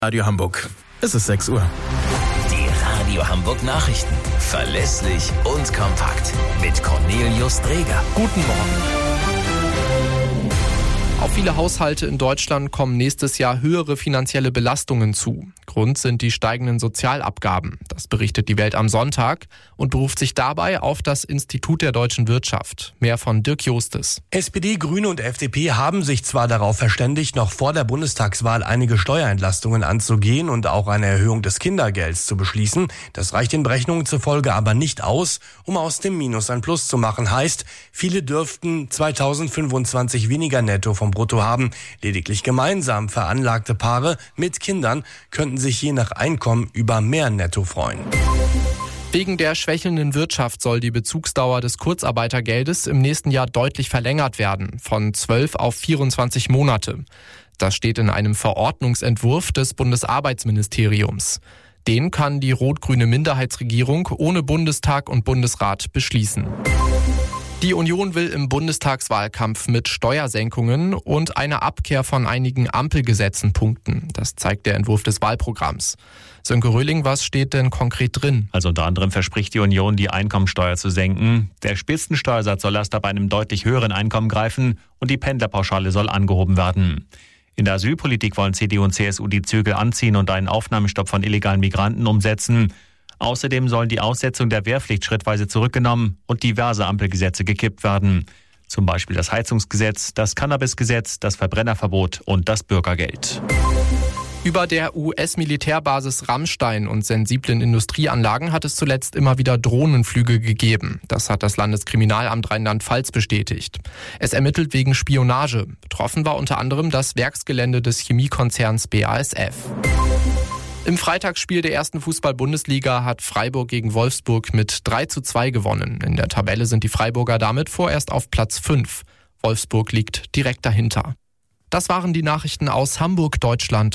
Radio Hamburg. Es ist 6 Uhr. Die Radio Hamburg Nachrichten. Verlässlich und kompakt. Mit Cornelius Dreger. Guten Morgen. Auf viele Haushalte in Deutschland kommen nächstes Jahr höhere finanzielle Belastungen zu. Grund sind die steigenden Sozialabgaben. Das berichtet die Welt am Sonntag und beruft sich dabei auf das Institut der deutschen Wirtschaft. Mehr von Dirk Jostes. SPD, Grüne und FDP haben sich zwar darauf verständigt, noch vor der Bundestagswahl einige Steuerentlastungen anzugehen und auch eine Erhöhung des Kindergelds zu beschließen. Das reicht den Berechnungen zufolge aber nicht aus, um aus dem Minus ein Plus zu machen. Heißt, viele dürften 2025 weniger netto vom Brutto haben. Lediglich gemeinsam veranlagte Paare mit Kindern könnten sich je nach Einkommen über mehr Netto freuen. Wegen der schwächelnden Wirtschaft soll die Bezugsdauer des Kurzarbeitergeldes im nächsten Jahr deutlich verlängert werden, von 12 auf 24 Monate. Das steht in einem Verordnungsentwurf des Bundesarbeitsministeriums. Den kann die rot-grüne Minderheitsregierung ohne Bundestag und Bundesrat beschließen. Die Union will im Bundestagswahlkampf mit Steuersenkungen und einer Abkehr von einigen Ampelgesetzen punkten. Das zeigt der Entwurf des Wahlprogramms. Sönke Röhling, was steht denn konkret drin? Also unter anderem verspricht die Union, die Einkommensteuer zu senken. Der Spitzensteuersatz soll erst ab einem deutlich höheren Einkommen greifen und die Pendlerpauschale soll angehoben werden. In der Asylpolitik wollen CDU und CSU die Zügel anziehen und einen Aufnahmestopp von illegalen Migranten umsetzen. Außerdem sollen die Aussetzung der Wehrpflicht schrittweise zurückgenommen und diverse Ampelgesetze gekippt werden. Zum Beispiel das Heizungsgesetz, das Cannabisgesetz, das Verbrennerverbot und das Bürgergeld. Über der US-Militärbasis Ramstein und sensiblen Industrieanlagen hat es zuletzt immer wieder Drohnenflüge gegeben. Das hat das Landeskriminalamt Rheinland-Pfalz bestätigt. Es ermittelt wegen Spionage. Betroffen war unter anderem das Werksgelände des Chemiekonzerns BASF. Im Freitagsspiel der ersten Fußball-Bundesliga hat Freiburg gegen Wolfsburg mit 3:2 gewonnen. In der Tabelle sind die Freiburger damit vorerst auf Platz 5. Wolfsburg liegt direkt dahinter. Das waren die Nachrichten aus Hamburg, Deutschland